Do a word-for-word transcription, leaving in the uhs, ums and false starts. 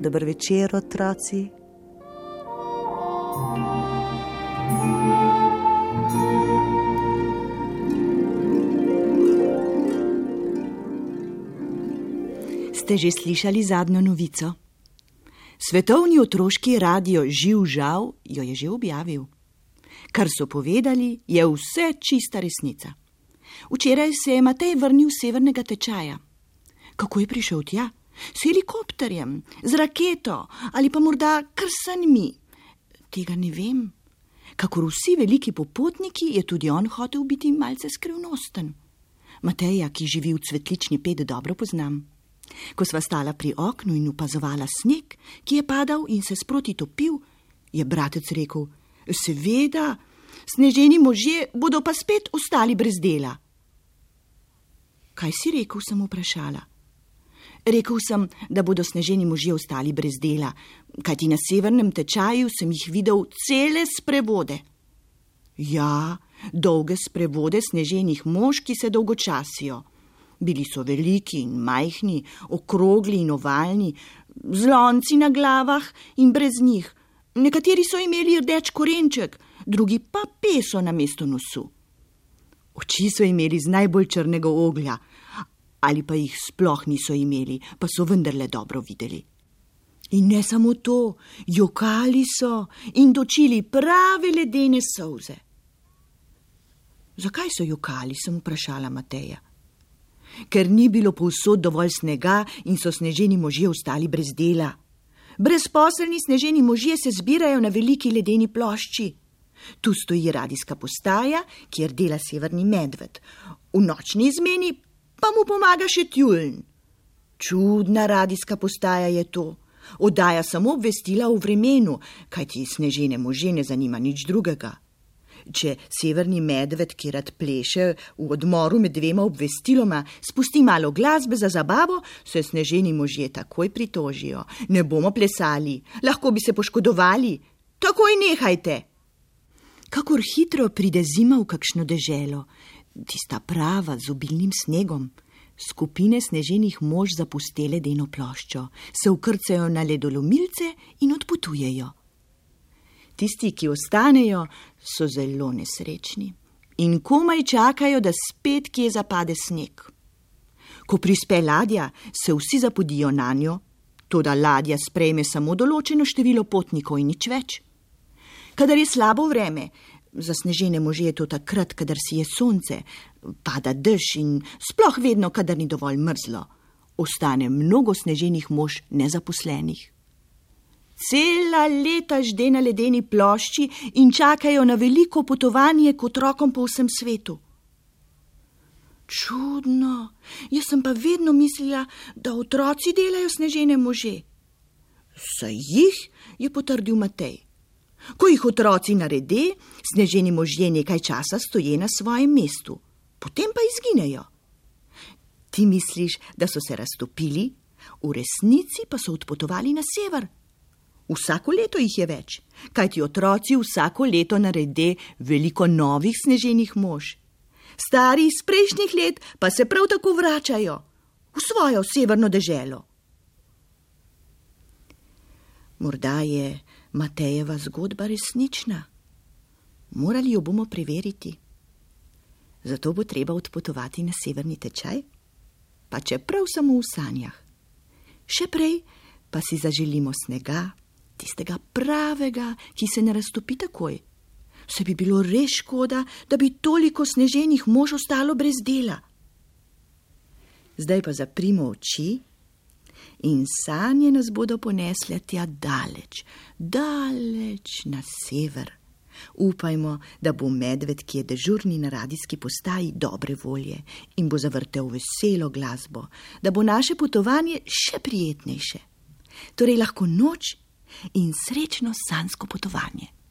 Dober večer, otroci. Ste že slišali zadnjo novico? Svetovni otroški radio Živ Žav jo je že objavil. Kar so povedali, je vse čista resnica. Včeraj se je Matej vrnil z severnega tečaja. Kako je prišel tja? S helikopterjem, z raketo ali pa morda kar sanjmi? Tega ne vem. Kakor vsi veliki popotniki, je tudi on hotel biti malce skrivnosten. Mateja, ki živi v Cvetlični pet, dobro poznam. Ko sva stala pri oknu in opazovala sneg, ki je padal in se sproti topil, je bratec rekel: seveda, sneženi možje bodo pa spet ostali brez dela. Kaj si rekel, sem vprašala. Rekel sem, da bodo sneženi možje ostali brez dela, kajti na severnem tečaju sem jih videl cele sprevode. Ja, dolge sprevode sneženih mož, ki se dolgočasijo. Bili so veliki in majhni, okrogli in ovalni, z lonci na glavah in brez njih. Nekateri so imeli rdeč korenček, drugi pa peso namesto nosu. Oči so imeli z najbolj črnega oglja, ali pa jih sploh niso imeli, pa so vendarle dobro videli. In ne samo to, jokali so in točili prave ledene solze. Zakaj so jokali, sem vprašala Mateja. Ker ni bilo povsod dovolj snega in so sneženi možje ostali brez dela. Brezposelni sneženi možje se zbirajo na veliki ledeni plošči. Tu stoji radijska postaja, kjer dela severni medved. V nočni izmeni pa mu pomaga še tjuljn. Čudna radijska postaja je to. Oddaja samo obvestila o vremenu, kajti snežene možje ne zanima nič drugega. Če severni medved, ki rad pleše, v odmoru med dvema obvestiloma spusti malo glasbe za zabavo, se sneženi možje takoj pritožijo. Ne bomo plesali, lahko bi se poškodovali. Takoj nehajte. Kakor hitro pride zima v kakšno deželo, tista prava z obilnim snegom. Skupine sneženih mož zapuste ledeno ploščo, se vkrcajo na ledolomilce in odpotujejo. Tisti, ki ostanejo, so zelo nesrečni in komaj čakajo, da spet kje zapade sneg. Ko prispe ladja, se vsi zapodijo nanjo, toda ladja sprejme samo določeno število potnikov in nič več. Kadar je slabo vreme, za snežene može je to takrat, kadar si je sonce, pada dež in sploh vedno, kadar ni dovolj mrzlo, ostane mnogo sneženih mož nezaposlenih. Cela leta žde na ledeni plošči in čakajo na veliko potovanje k otrokom po vsem svetu. Čudno, jaz sem pa vedno mislila, da otroci delajo snežene može. Saj jih, je potrdil Matej. Ko jih otroci narede, sneženi možje nekaj časa stoje na svojem mestu, potem pa izginejo. Ti misliš, da so se raztopili, v resnici pa so odpotovali na sever. Vsako leto jih je več, kajti otroci vsako leto narede veliko novih sneženih mož. Stari iz prejšnjih let pa se prav tako vračajo v svojo severno deželo. Morda je Matejeva zgodba resnična. Morali jo bomo preveriti. Zato bo treba odpotovati na severni tečaj, pa čeprav samo v sanjah. Še prej pa si zaželimo snega, tistega pravega, ki se ne raztopi takoj. Se bi bilo res škoda, da bi toliko sneženih mož ostalo brez dela. Zdaj pa zaprimo oči in sanje nas bodo ponesle tja daleč, daleč na sever. Upajmo, da bo medved, ki je dežurni na radijski postaji, dobre volje in bo zavrtel veselo glasbo, da bo naše potovanje še prijetnejše. Torej lahko noč in srečno sanjsko potovanje.